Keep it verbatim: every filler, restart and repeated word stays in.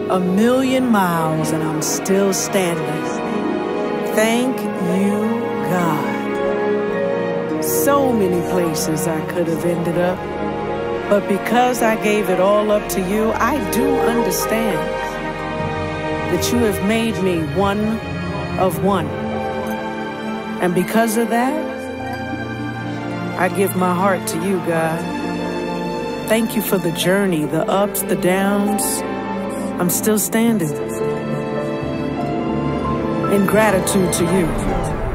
a million miles and I'm still standing. Thank you, God. So many places I could have ended up, but because I gave it all up to you, I do understand that you have made me one of one. And because of that, I give my heart to you, God. Thank you for the journey, the ups, the downs. I'm still standing in gratitude to you.